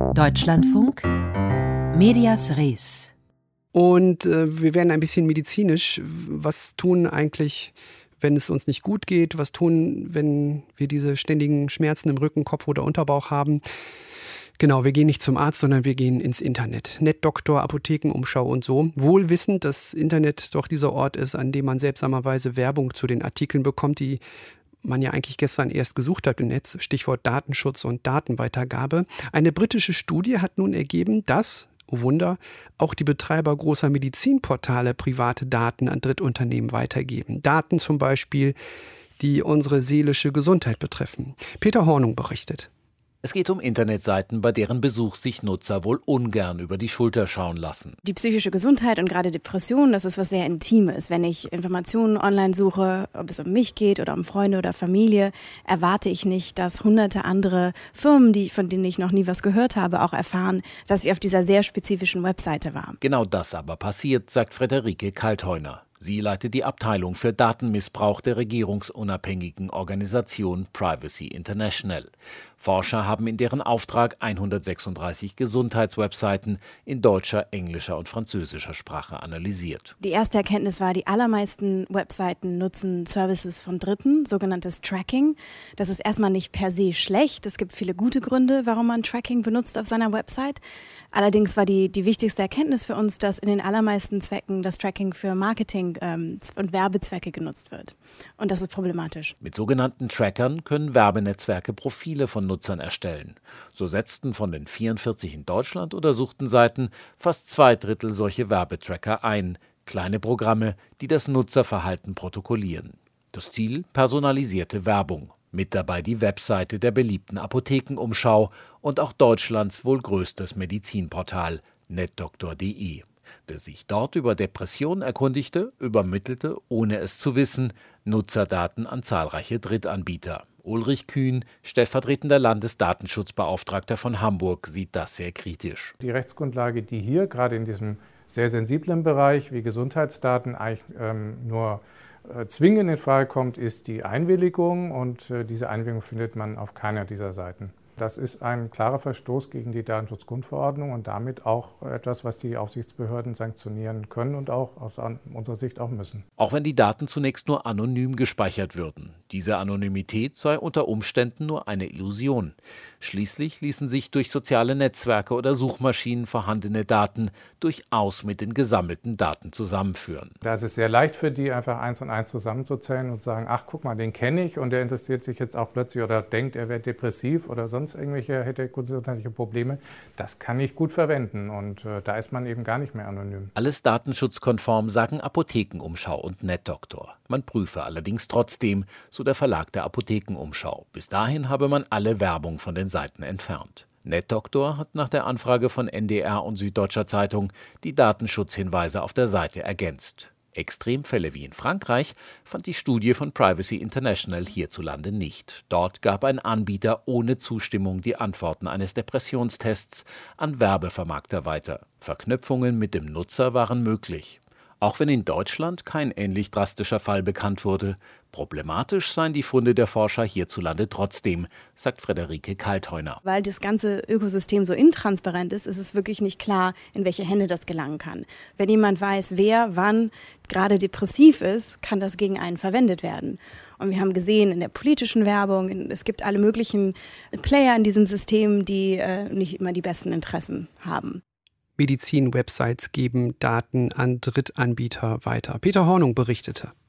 Deutschlandfunk, Medias Res. Und wir werden ein bisschen medizinisch. Was tun eigentlich, wenn es uns nicht gut geht? Was tun, wenn wir diese ständigen Schmerzen im Rücken, Kopf oder Unterbauch haben? Genau, wir gehen nicht zum Arzt, sondern wir gehen ins Internet. Netdoktor, Apothekenumschau und so. Wohl wissend, dass Internet doch dieser Ort ist, an dem man seltsamerweise Werbung zu den Artikeln bekommt, die man ja eigentlich gestern erst gesucht hat im Netz. Stichwort Datenschutz und Datenweitergabe. Eine britische Studie hat nun ergeben, dass, oh Wunder, auch die Betreiber großer Medizinportale private Daten an Drittunternehmen weitergeben. Daten zum Beispiel, die unsere seelische Gesundheit betreffen. Peter Hornung berichtet. Es geht um Internetseiten, bei deren Besuch sich Nutzer wohl ungern über die Schulter schauen lassen. Die psychische Gesundheit und gerade Depressionen, das ist was sehr Intimes. Wenn ich Informationen online suche, ob es um mich geht oder um Freunde oder Familie, erwarte ich nicht, dass hunderte andere Firmen, von denen ich noch nie was gehört habe, auch erfahren, dass ich auf dieser sehr spezifischen Webseite war. Genau das aber passiert, sagt Friederike Kaltheuner. Sie leitet die Abteilung für Datenmissbrauch der regierungsunabhängigen Organisation Privacy International. Forscher haben in deren Auftrag 136 Gesundheitswebseiten in deutscher, englischer und französischer Sprache analysiert. Die erste Erkenntnis war, die allermeisten Webseiten nutzen Services von Dritten, sogenanntes Tracking. Das ist erstmal nicht per se schlecht. Es gibt viele gute Gründe, warum man Tracking benutzt auf seiner Website. Allerdings war die wichtigste Erkenntnis für uns, dass in den allermeisten Zwecken das Tracking für Marketing und Werbezwecke genutzt wird. Und das ist problematisch. Mit sogenannten Trackern können Werbenetzwerke Profile von Nutzern erstellen. So setzten von den 44 in Deutschland untersuchten Seiten fast 2/3 solche Werbetracker ein. Kleine Programme, die das Nutzerverhalten protokollieren. Das Ziel: personalisierte Werbung. Mit dabei die Webseite der beliebten Apothekenumschau und auch Deutschlands wohl größtes Medizinportal netdoktor.de. Wer sich dort über Depressionen erkundigte, übermittelte, ohne es zu wissen, Nutzerdaten an zahlreiche Drittanbieter. Ulrich Kühn, stellvertretender Landesdatenschutzbeauftragter von Hamburg, sieht das sehr kritisch. Die Rechtsgrundlage, die hier gerade in diesem sehr sensiblen Bereich wie Gesundheitsdaten eigentlich nur zwingend in Frage kommt, ist die Einwilligung, und diese Einwilligung findet man auf keiner dieser Seiten. Das ist ein klarer Verstoß gegen die Datenschutzgrundverordnung und damit auch etwas, was die Aufsichtsbehörden sanktionieren können und auch aus unserer Sicht auch müssen. Auch wenn die Daten zunächst nur anonym gespeichert würden. Diese Anonymität sei unter Umständen nur eine Illusion. Schließlich ließen sich durch soziale Netzwerke oder Suchmaschinen vorhandene Daten durchaus mit den gesammelten Daten zusammenführen. Da ist es sehr leicht für die, einfach 1 und 1 zusammenzuzählen und sagen, ach guck mal, den kenne ich und der interessiert sich jetzt auch plötzlich oder denkt, er wäre depressiv oder sonst hätte gesundheitliche Probleme. Das kann ich gut verwenden und da ist man eben gar nicht mehr anonym. Alles datenschutzkonform, sagen Apothekenumschau und Netdoktor. Man prüfe allerdings trotzdem, so der Verlag der Apothekenumschau. Bis dahin habe man alle Werbung von den Seiten entfernt. Netdoktor hat nach der Anfrage von NDR und Süddeutscher Zeitung die Datenschutzhinweise auf der Seite ergänzt. Extremfälle wie in Frankreich fand die Studie von Privacy International hierzulande nicht. Dort gab ein Anbieter ohne Zustimmung die Antworten eines Depressionstests an Werbevermarkter weiter. Verknüpfungen mit dem Nutzer waren möglich. Auch wenn in Deutschland kein ähnlich drastischer Fall bekannt wurde, problematisch seien die Funde der Forscher hierzulande trotzdem, sagt Friederike Kaltheuner. Weil das ganze Ökosystem so intransparent ist, ist es wirklich nicht klar, in welche Hände das gelangen kann. Wenn jemand weiß, wer wann gerade depressiv ist, kann das gegen einen verwendet werden. Und wir haben gesehen in der politischen Werbung, es gibt alle möglichen Player in diesem System, die nicht immer die besten Interessen haben. Medizin-Websites geben Daten an Drittanbieter weiter. Peter Hornung berichtete.